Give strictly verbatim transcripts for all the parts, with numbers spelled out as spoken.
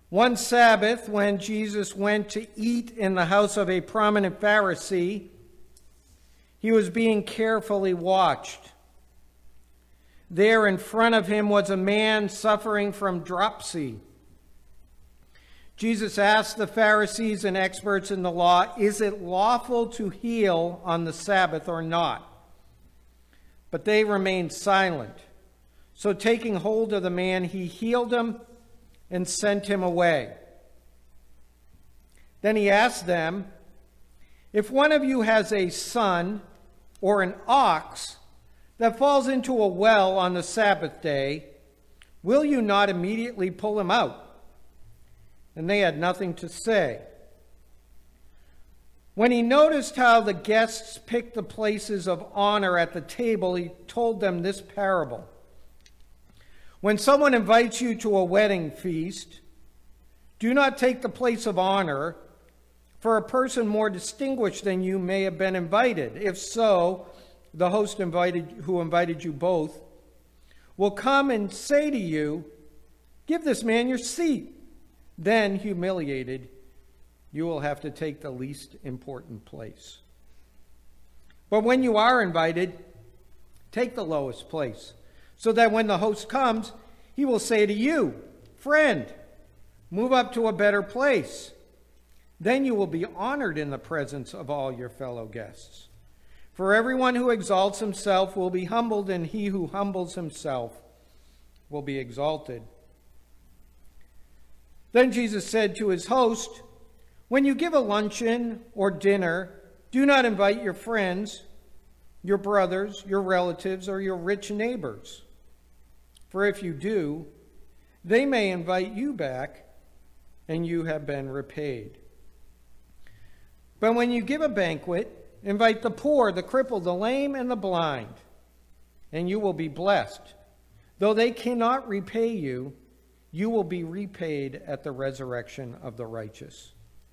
One Sabbath, when Jesus went to eat in the house of a prominent Pharisee, he was being carefully watched. There in front of him was a man suffering from dropsy. Jesus asked the Pharisees and experts in the law, "Is it lawful to heal on the Sabbath or not?" But they remained silent. So taking hold of the man, he healed him and sent him away. Then he asked them, "If one of you has a son or an ox that falls into a well on the Sabbath day, will you not immediately pull him out?" And they had nothing to say. When he noticed how the guests picked the places of honor at the table, he told them this parable. When someone invites you to a wedding feast, do not take the place of honor, for a person more distinguished than you may have been invited. If so, the host invited, who invited you both will come and say to you, "Give this man your seat." Then, humiliated, you will have to take the least important place. But when you are invited, take the lowest place, so that when the host comes, he will say to you, "Friend, move up to a better place." Then you will be honored in the presence of all your fellow guests. For everyone who exalts himself will be humbled, and he who humbles himself will be exalted. Then Jesus said to his host, "When you give a luncheon or dinner, do not invite your friends, your brothers, your relatives, or your rich neighbors. For if you do, they may invite you back, and you have been repaid. But when you give a banquet, invite the poor, the crippled, the lame, and the blind, and you will be blessed. Though they cannot repay you, you will be repaid at the resurrection of the righteous."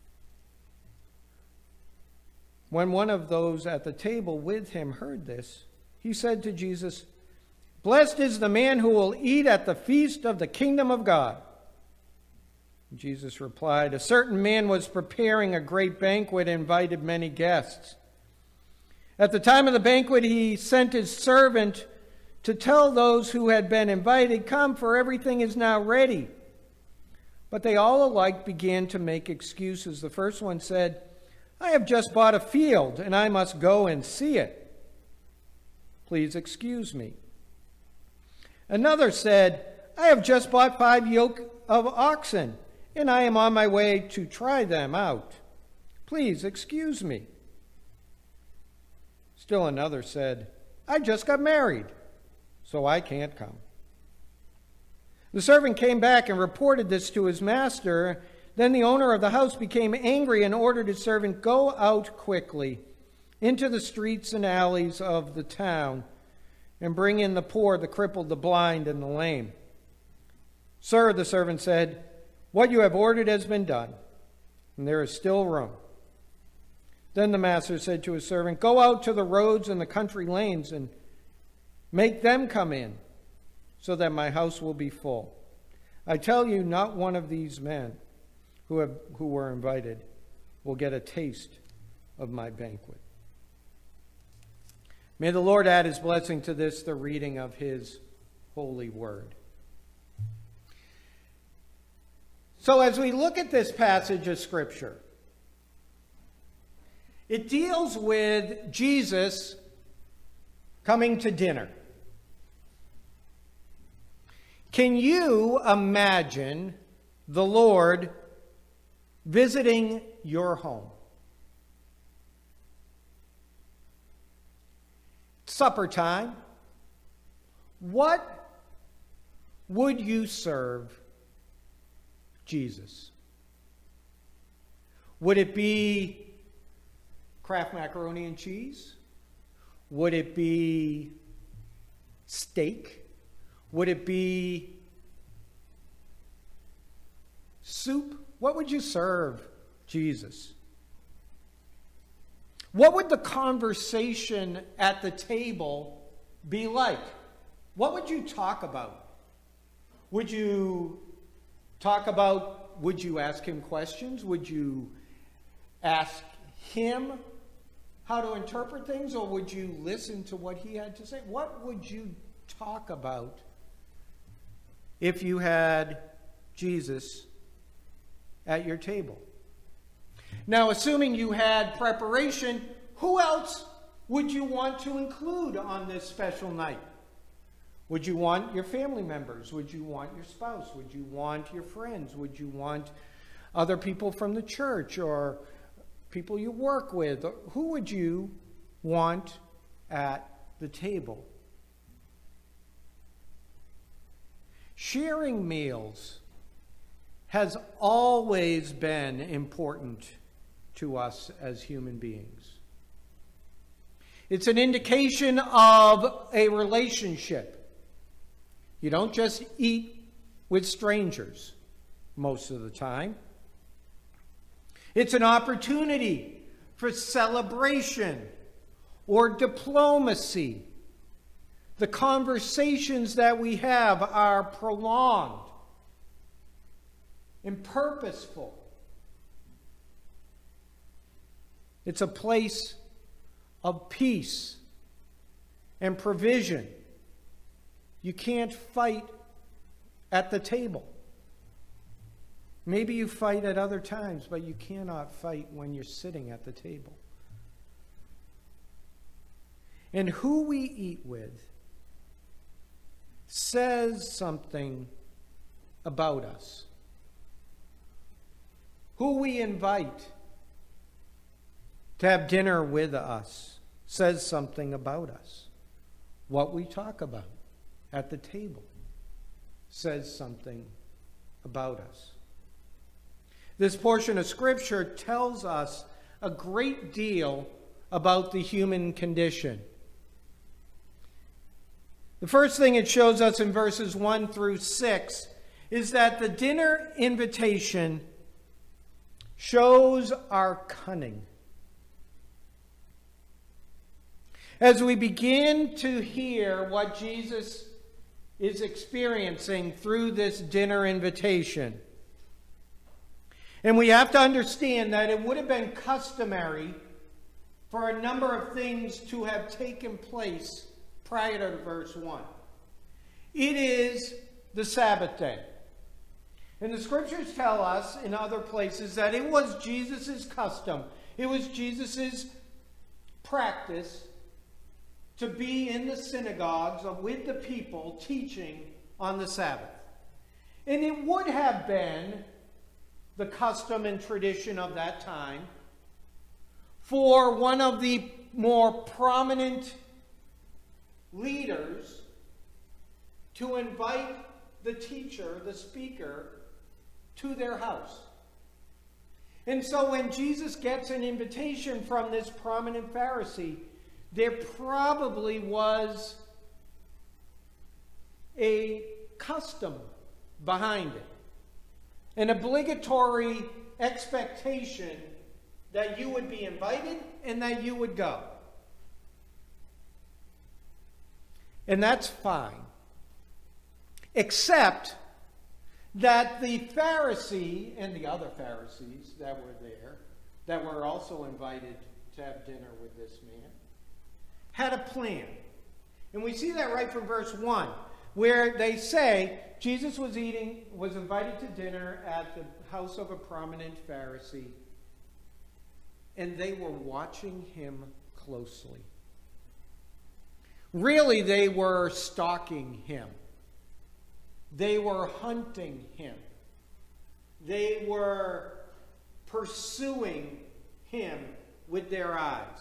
When one of those at the table with him heard this, he said to Jesus, "Blessed is the man who will eat at the feast of the kingdom of God." Jesus replied, "A certain man was preparing a great banquet and invited many guests. At the time of the banquet, he sent his servant to tell those who had been invited, 'Come, for everything is now ready.' But they all alike began to make excuses. The first one said, 'I have just bought a field, and I must go and see it. Please excuse me.' Another said, 'I have just bought five yoke of oxen, and I am on my way to try them out. Please excuse me.' Still another said, 'I just got married, so I can't come.' The servant came back and reported this to his master. Then the owner of the house became angry and ordered his servant, 'Go out quickly into the streets and alleys of the town and bring in the poor, the crippled, the blind, and the lame.' 'Sir,' the servant said, 'what you have ordered has been done, and there is still room.' Then the master said to his servant, 'Go out to the roads and the country lanes and make them come in, so that my house will be full. I tell you, not one of these men who have who were invited will get a taste of my banquet.'" May the Lord add his blessing to this, the reading of his holy word. So as we look at this passage of Scripture, it deals with Jesus coming to dinner. Can you imagine the Lord visiting your home? Supper time. What would you serve Jesus? Would it be Kraft macaroni and cheese? Would it be steak? Would it be soup? What would you serve Jesus? What would the conversation at the table be like? What would you talk about? Would you talk about what, would you ask him questions? Would you ask him how to interpret things, or would you listen to what he had to say? What would you talk about if you had Jesus at your table? Now, assuming you had preparation, who else would you want to include on this special night? Would you want your family members? Would you want your spouse? Would you want your friends? Would you want other people from the church or people you work with? Who would you want at the table? Sharing meals has always been important to us as human beings. It's an indication of a relationship. You don't just eat with strangers most of the time. It's an opportunity for celebration or diplomacy. The conversations that we have are prolonged and purposeful. It's a place of peace and provision. You can't fight at the table. Maybe you fight at other times, but you cannot fight when you're sitting at the table. And who we eat with says something about us. Who we invite to have dinner with us says something about us. What we talk about at the table says something about us. This portion of Scripture tells us a great deal about the human condition. The first thing it shows us in verses one through six is that the dinner invitation shows our cunning. As we begin to hear what Jesus is experiencing through this dinner invitation, and we have to understand that it would have been customary for a number of things to have taken place prior to verse one. It is the Sabbath day. And the Scriptures tell us in other places that it was Jesus' custom, it was Jesus' practice to be in the synagogues with the people teaching on the Sabbath. And it would have been the custom and tradition of that time for one of the more prominent leaders to invite the teacher, the speaker, to their house. And so when Jesus gets an invitation from this prominent Pharisee, there probably was a custom behind it, an obligatory expectation that you would be invited and that you would go. And that's fine. Except that the Pharisee and the other Pharisees that were there, that were also invited to have dinner with this man, had a plan. And we see that right from verse one, where they say Jesus was eating, was invited to dinner at the house of a prominent Pharisee, and they were watching him closely. Really, they were stalking him. They were hunting him. They were pursuing him with their eyes.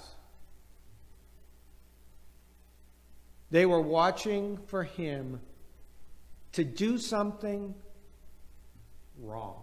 They were watching for him to do something wrong.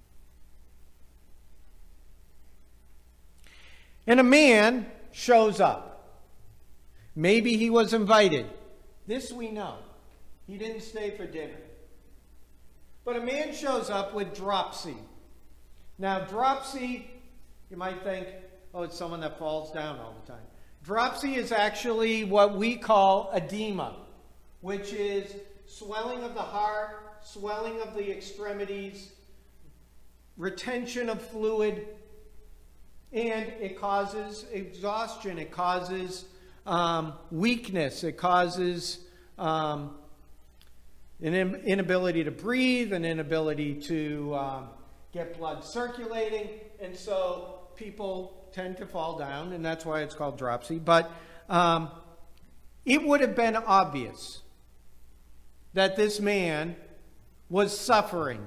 And a man shows up. Maybe he was invited. This we know. He didn't stay for dinner. But a man shows up with dropsy. Now, dropsy, you might think, oh, it's someone that falls down all the time. Dropsy is actually what we call edema, which is swelling of the heart, swelling of the extremities, retention of fluid, and it causes exhaustion. It causes um, weakness. It causes um, an inability to breathe, an inability to um, get blood circulating, and so people tend to fall down, and that's why it's called dropsy. But um, it would have been obvious that this man was suffering.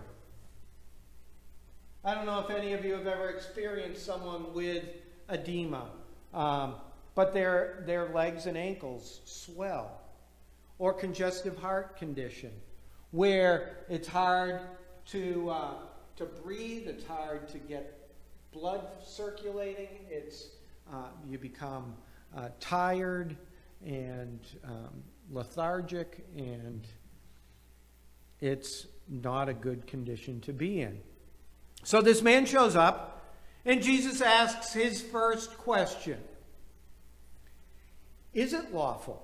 I don't know if any of you have ever experienced someone with edema, um, but their, their legs and ankles swell, or congestive heart condition, where it's hard to, uh, to breathe, it's hard to get blood circulating, it's, uh, you become uh, tired and um, lethargic, and it's not a good condition to be in. So this man shows up, and Jesus asks his first question. Is it lawful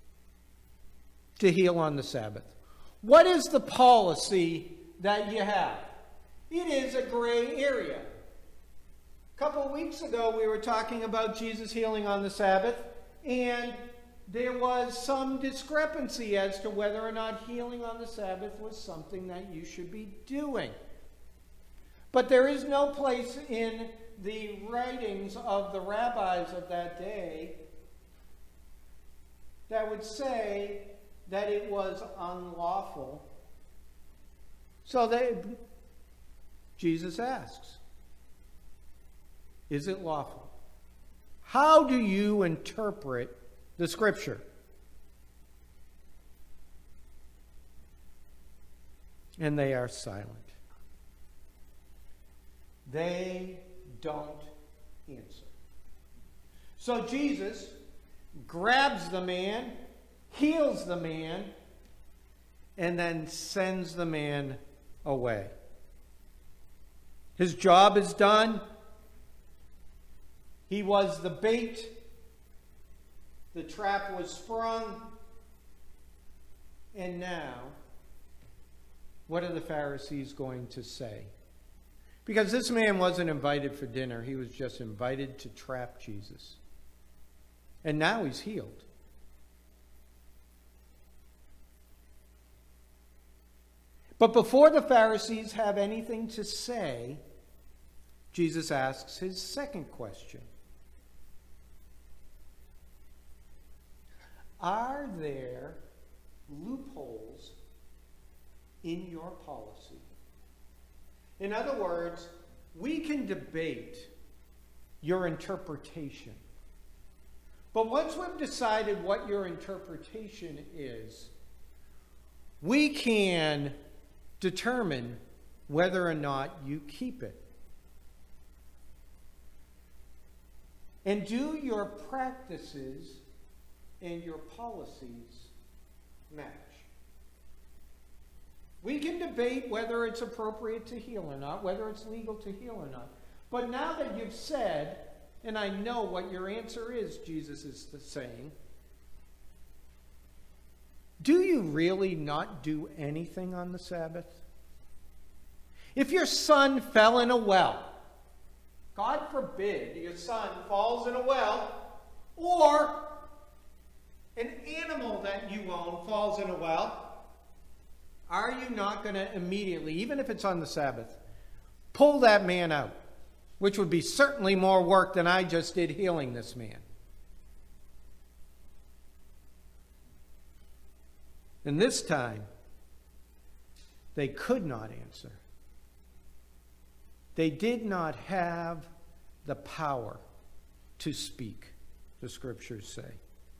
to heal on the Sabbath? What is the policy that you have? It is a gray area. A couple of weeks ago, we were talking about Jesus healing on the Sabbath, and there was some discrepancy as to whether or not healing on the Sabbath was something that you should be doing. But there is no place in the writings of the rabbis of that day that would say that it was unlawful. So they, Jesus asks, is it lawful? How do you interpret the Scripture? And they are silent. They don't answer. So Jesus grabs the man, heals the man, and then sends the man away. His job is done. He was the bait. The trap was sprung. And now, what are the Pharisees going to say? Because this man wasn't invited for dinner. He was just invited to trap Jesus. And now he's healed. But before the Pharisees have anything to say, Jesus asks his second question. Are there loopholes in your policy? In other words, we can debate your interpretation. But once we've decided what your interpretation is, we can determine whether or not you keep it. And do your practices and your policies match? We can debate whether it's appropriate to heal or not, whether it's legal to heal or not. But now that you've said, and I know what your answer is, Jesus is saying, do you really not do anything on the Sabbath? If your son fell in a well, God forbid your son falls in a well, or an animal that you own falls in a well, are you not going to immediately, even if it's on the Sabbath, pull that man out? Which would be certainly more work than I just did healing this man. And this time, they could not answer. They did not have the power to speak, the Scriptures say.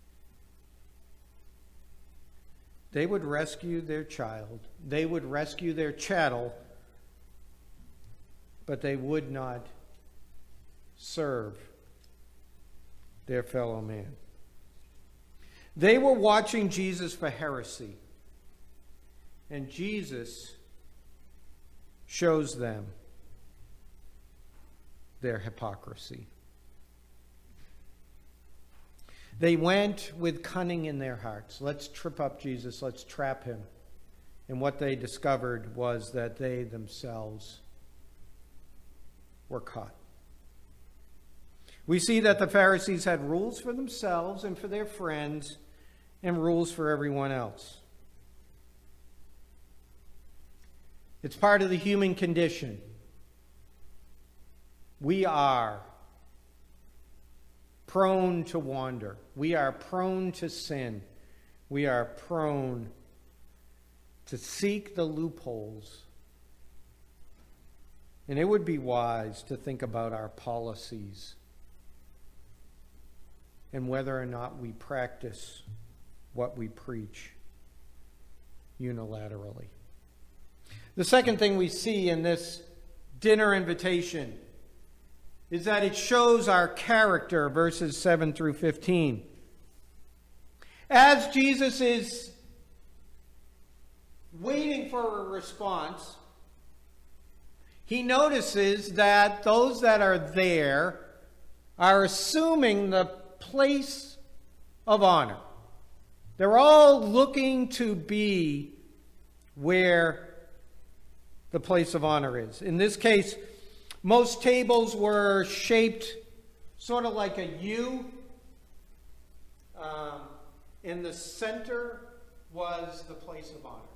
They would rescue their child. They would rescue their chattel, but they would not serve their fellow man. They were watching Jesus for heresy, and Jesus shows them their hypocrisy. They went with cunning in their hearts. Let's trip up Jesus. Let's trap him. And what they discovered was that they themselves were caught. We see that the Pharisees had rules for themselves and for their friends and rules for everyone else. It's part of the human condition. We are prone to wander. We are prone to sin. We are prone to seek the loopholes. And it would be wise to think about our policies and whether or not we practice what we preach unilaterally. The second thing we see in this dinner invitation is that it shows our character, verses seven through fifteen. As Jesus is waiting for a response, he notices that those that are there are assuming the place of honor. They're all looking to be where the place of honor is. In this case, most tables were shaped sort of like a U. Um, in the center was the place of honor.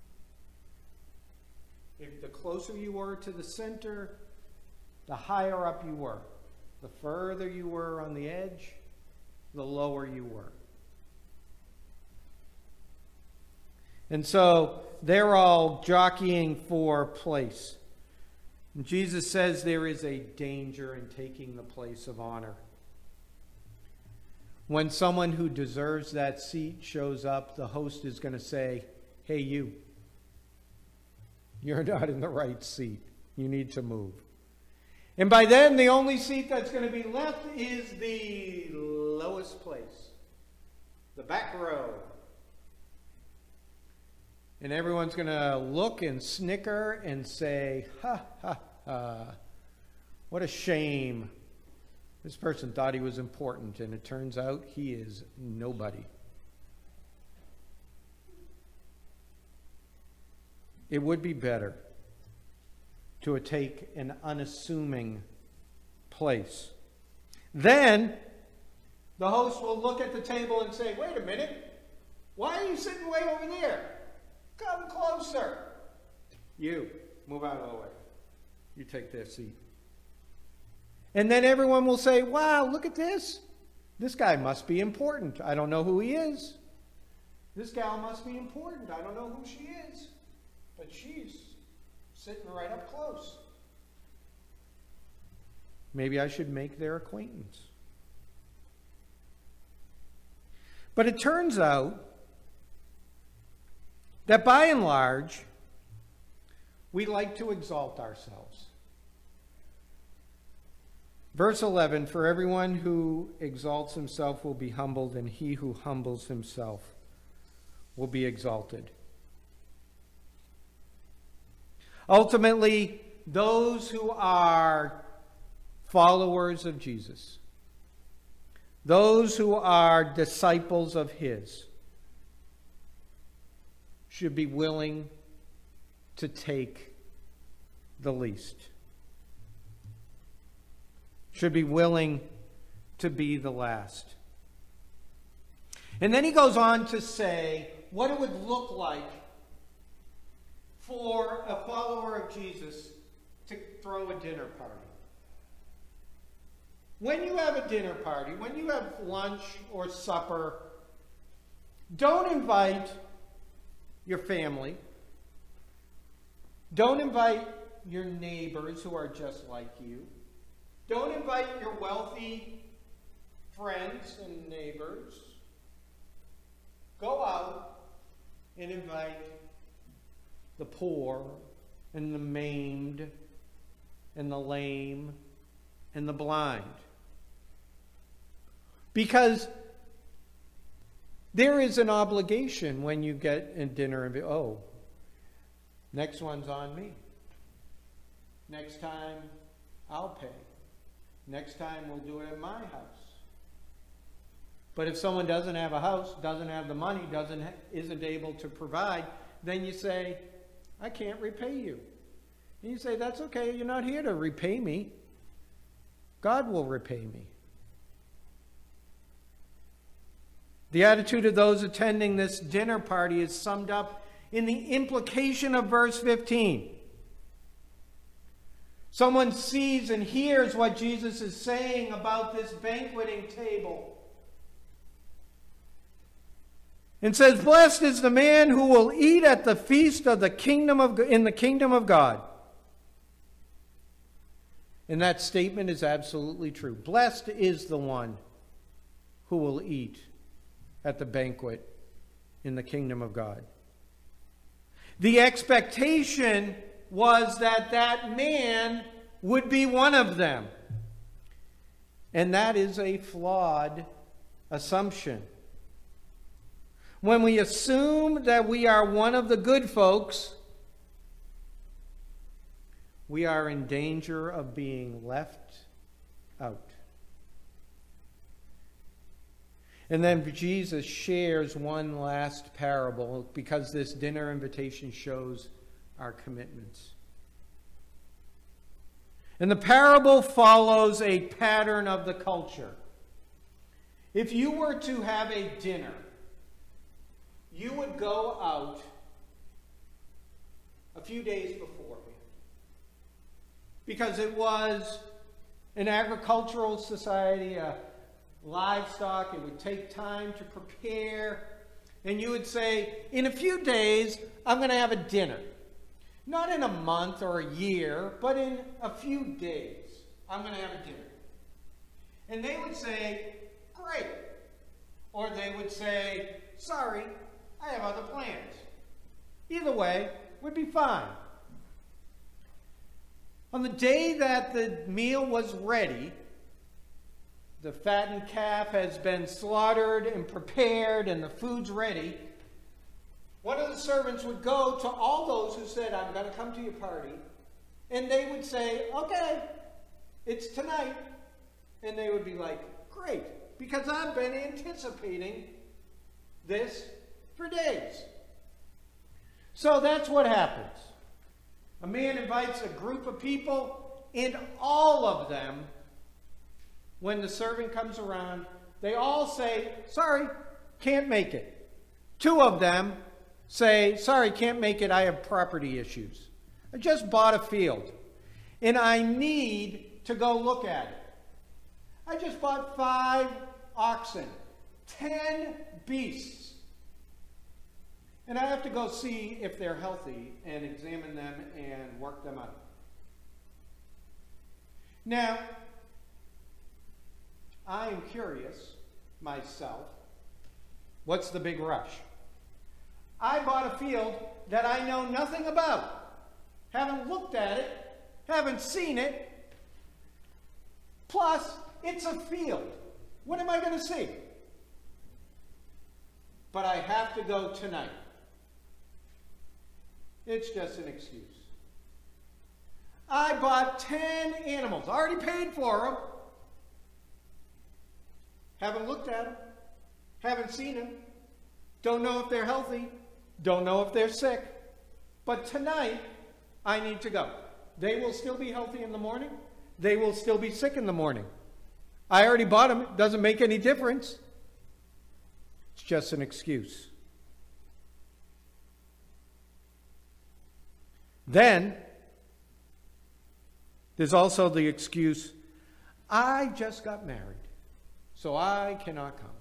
If the closer you were to the center, the higher up you were. The further you were on the edge, the lower you were. And so they're all jockeying for place. And Jesus says there is a danger in taking the place of honor. When someone who deserves that seat shows up, the host is going to say, "Hey, you, you're not in the right seat. You need to move." And by then, the only seat that's going to be left is the lowest place, the back row. And everyone's going to look and snicker and say, "Ha, ha, ha, what a shame. This person thought he was important, and it turns out he is nobody." It would be better to take an unassuming place. Then the host will look at the table and say, "Wait a minute, why are you sitting way over there? Come closer. You, move out of the way. You take their seat." And then everyone will say, "Wow, look at this. This guy must be important. I don't know who he is. This gal must be important. I don't know who she is. But she's sitting right up close. Maybe I should make their acquaintance." But it turns out that by and large, we like to exalt ourselves. Verse eleven, "For everyone who exalts himself will be humbled, and he who humbles himself will be exalted." Ultimately, those who are followers of Jesus, those who are disciples of his, should be willing to take the least, should be willing to be the last. And then he goes on to say what it would look like for a follower of Jesus to throw a dinner party. When you have a dinner party, when you have lunch or supper, don't invite your family. Don't invite your neighbors who are just like you. Don't invite your wealthy friends and neighbors. Go out and invite the poor and the maimed and the lame and the blind. Because there is an obligation when you get a dinner and oh, next one's on me. Next time I'll pay. Next time we'll do it at my house. But if someone doesn't have a house, doesn't have the money, doesn't ha- isn't able to provide, then you say, "I can't repay you." And you say, "That's okay, you're not here to repay me. God will repay me. The attitude of those attending this dinner party is summed up in the implication of verse fifteen. Someone sees and hears what Jesus is saying about this banqueting table and says, "Blessed is the man who will eat at the feast of the kingdom of in the kingdom of God." And that statement is absolutely true. Blessed is the one who will eat at the banquet in the kingdom of God. The expectation was that that man would be one of them. And that is a flawed assumption. When we assume that we are one of the good folks, we are in danger of being left out. And then Jesus shares one last parable because this dinner invitation shows our commitments. And the parable follows a pattern of the culture. If you were to have a dinner, you would go out a few days beforehand, because it was an agricultural society, a livestock. It would take time to prepare. And you would say, in a few days, I'm going to have a dinner. Not in a month or a year, but in a few days, I'm going to have a dinner. And they would say, great. Or they would say, sorry, I have other plans. Either way would be fine. On the day that the meal was ready, the fattened calf has been slaughtered and prepared and the food's ready, one of the servants would go to all those who said, I'm going to come to your party, and they would say, okay, it's tonight. And they would be like, great, because I've been anticipating this for days. So that's what happens. A man invites a group of people, and all of them, when the servant comes around, they all say, sorry, can't make it. Two of them say, sorry, can't make it, I have property issues. I just bought a field, and I need to go look at it. I just bought five oxen, ten beasts, and I have to go see if they're healthy and examine them and work them out. Now, I am curious myself, what's the big rush? I bought a field that I know nothing about, haven't looked at it, haven't seen it, plus it's a field. What am I going to see? But I have to go tonight. It's just an excuse. I bought ten animals, already paid for them, haven't looked at them, haven't seen them, don't know if they're healthy, don't know if they're sick, but tonight I need to go. They will still be healthy in the morning. They will still be sick in the morning. I already bought them. It doesn't make any difference. It's just an excuse. Then, there's also the excuse, I just got married, so I cannot come.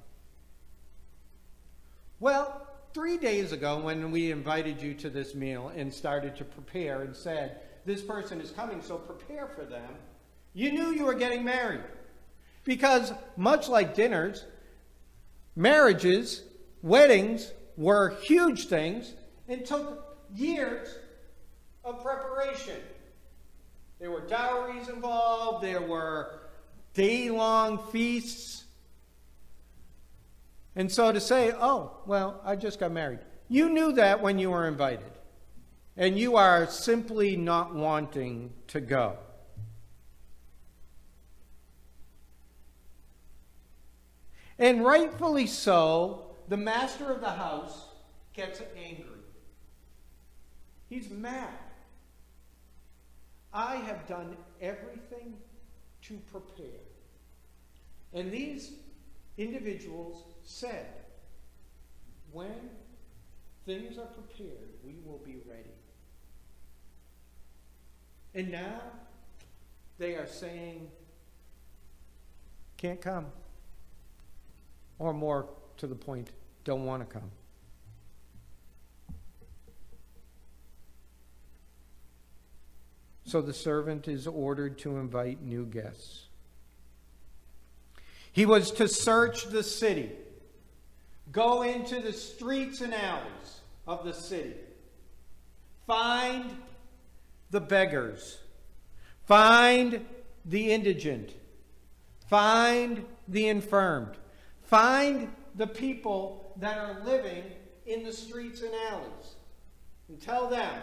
Well, three days ago when we invited you to this meal and started to prepare and said, this person is coming, so prepare for them, you knew you were getting married. Because much like dinners, marriages, weddings were huge things and took years of preparation. There were dowries involved, there were day-long feasts. And so to say, oh, well, I just got married. You knew that when you were invited. And you are simply not wanting to go. And rightfully so, the master of the house gets angry. He's mad. I have done everything to prepare. And these individuals said, when things are prepared, we will be ready. And now they are saying, can't come. Or more to the point, don't want to come. So the servant is ordered to invite new guests. He was to search the city, go into the streets and alleys of the city, find the beggars, find the indigent, find the infirmed, find the people that are living in the streets and alleys, and tell them,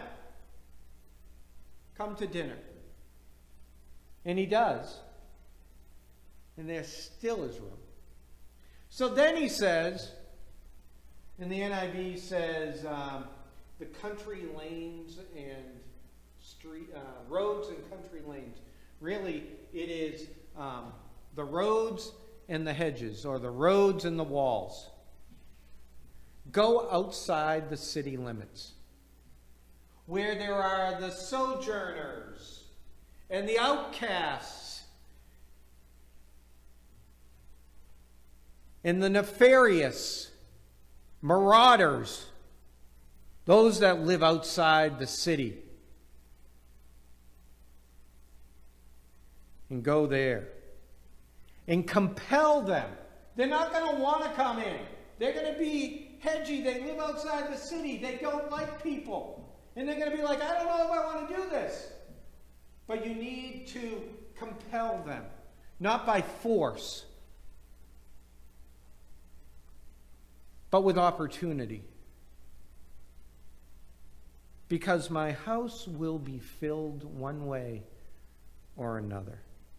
come to dinner. And he does. And there still is room. So then he says, and the N I V says, um, the country lanes and street uh, roads and country lanes. Really, it is um, the roads and the hedges, or the roads and the walls. Go outside the city limits, where there are the sojourners and the outcasts and the nefarious marauders, those that live outside the city. And go there and compel them. They're not going to want to come in. They're going to be hedgy. They live outside the city. They don't like people. And they're going to be like, I don't know if I want to do this. But you need to compel them, not by force, but with opportunity. Because my house will be filled one way or another.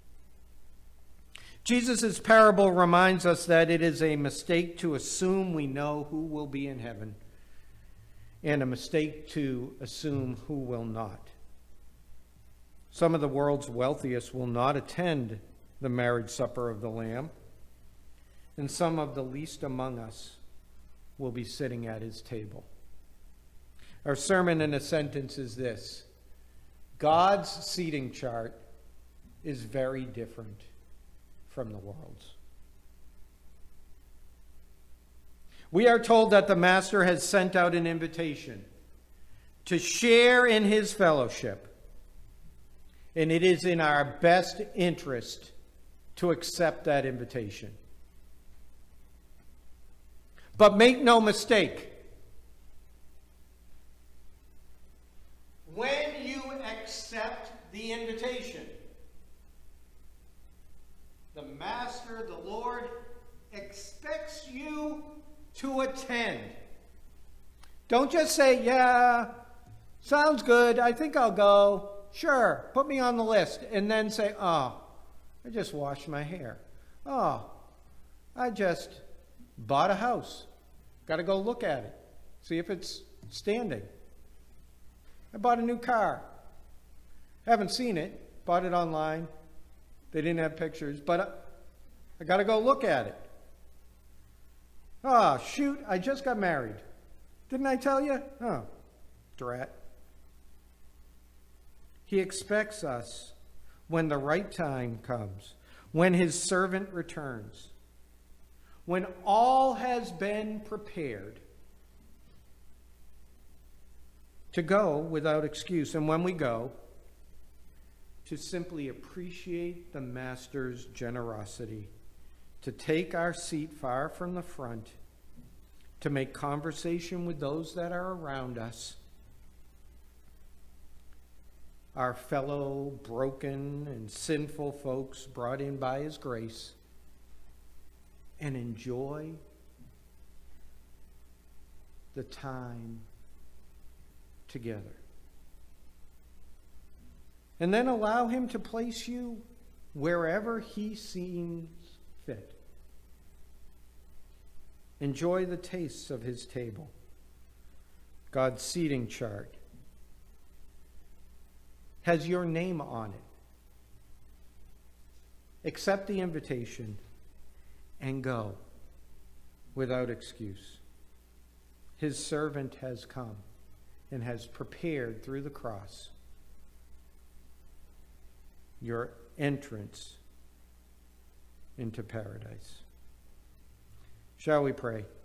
Jesus' parable reminds us that it is a mistake to assume we know who will be in heaven, and a mistake to assume who will not. Some of the world's wealthiest will not attend the marriage supper of the Lamb, and some of the least among us will be sitting at his table. Our sermon in a sentence is this: God's seating chart is very different from the world's. We are told that the Master has sent out an invitation to share in his fellowship, and it is in our best interest to accept that invitation. But make no mistake, when you accept the invitation, the Master, the Lord, expects you to attend. Don't just say, yeah, sounds good, I think I'll go. Sure, put me on the list. And then say, oh, I just washed my hair. Oh, I just bought a house. Got to go look at it, see if it's standing. I bought a new car. Haven't seen it, bought it online. They didn't have pictures, but I got to go look at it. Oh, shoot, I just got married. Didn't I tell you? Oh, drat. He expects us, when the right time comes, when his servant returns, when all has been prepared, to go without excuse. And when we go, to simply appreciate the Master's generosity, to take our seat far from the front, to make conversation with those that are around us, our fellow broken and sinful folks brought in by his grace, and enjoy the time together. And then allow him to place you wherever he seems fit. Enjoy the tastes of his table. God's seating chart has your name on it. accept the invitation, and go without excuse. His servant has come and has prepared through the cross your entrance into paradise. Shall we pray?